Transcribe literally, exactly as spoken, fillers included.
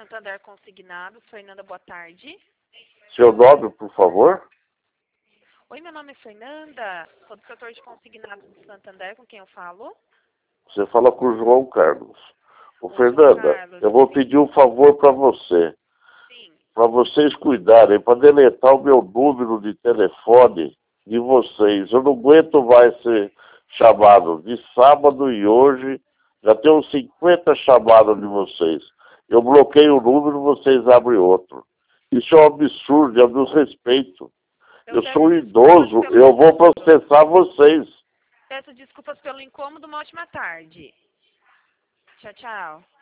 Santander Consignados. Fernanda, boa tarde. Seu nome, por favor? Oi, meu nome é Fernanda. Sou do setor de consignados do Santander, com quem eu falo? Você fala com o João Carlos. Ô, Oi, Fernanda, João Carlos. eu vou pedir um favor para você. Sim. Para vocês cuidarem, para deletar o meu número de telefone de vocês. Eu não aguento mais ser chamado de sábado e hoje. Já tenho cinquenta chamadas de vocês. Eu bloqueio o número, vocês abrem outro. Isso é um absurdo, é um desrespeito. Eu, eu sou idoso, pelo... eu vou processar vocês. Peço desculpas pelo incômodo, uma ótima tarde. Tchau, tchau.